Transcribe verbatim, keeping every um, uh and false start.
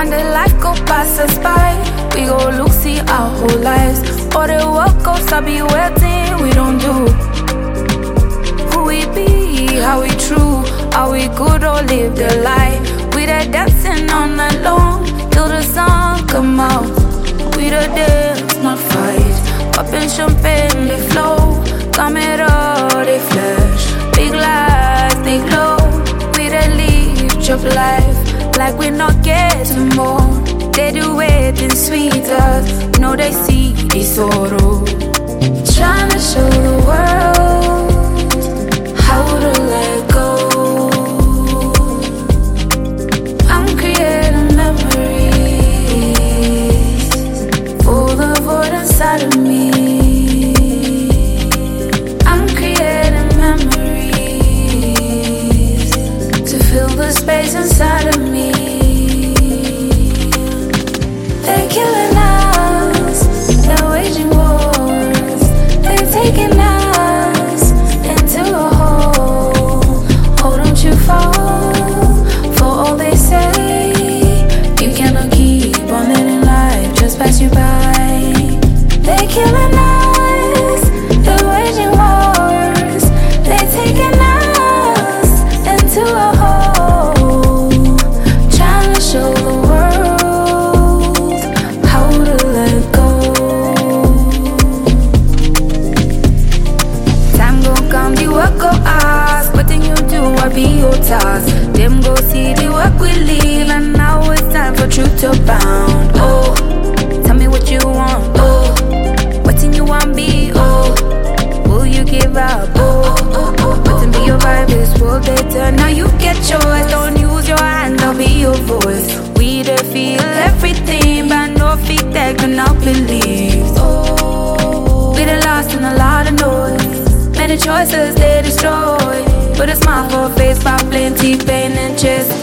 One day life go pass us by, we go look, see our whole lives. Or the world goes, I be waiting, we don't do. Who we be, how we true, are we good or live the lie? We the dancing on the lawn, till the sun come out. We the dance, not fight, popping champagne, they flow. Camera, they flash, big lights, they glow. We the live, chop life, like we not getting more. They do it in sweeter, no they see the sorrow. Tryna show the world how to let go. I'm creating memories for the void inside of me. I'm creating memories to fill the space inside of me. They're killing us, they're waging wars. They're taking us into a hole. Oh, don't you fall for all they say. You cannot keep on letting life just pass you by. They're killing us, they're waging wars. They're taking us into a hole, trying to show the world how to let go. Time gon' come, the work go ask. What thing you do, I be your task. Them go see the work we leave, and now it's time for truth to bound. Oh, tell me what you want. Oh, what thing you want be. Oh, will you give up? Oh, oh, oh, what to be your vibe is world they turn. Now you get yours, don't use your hand, I'll be your voice. We the feel everything, but no feet that cannot believe. Oh, we the lost in a lot of noise. Many choices they destroy. Put a smile for a face, but plenty pain and chest.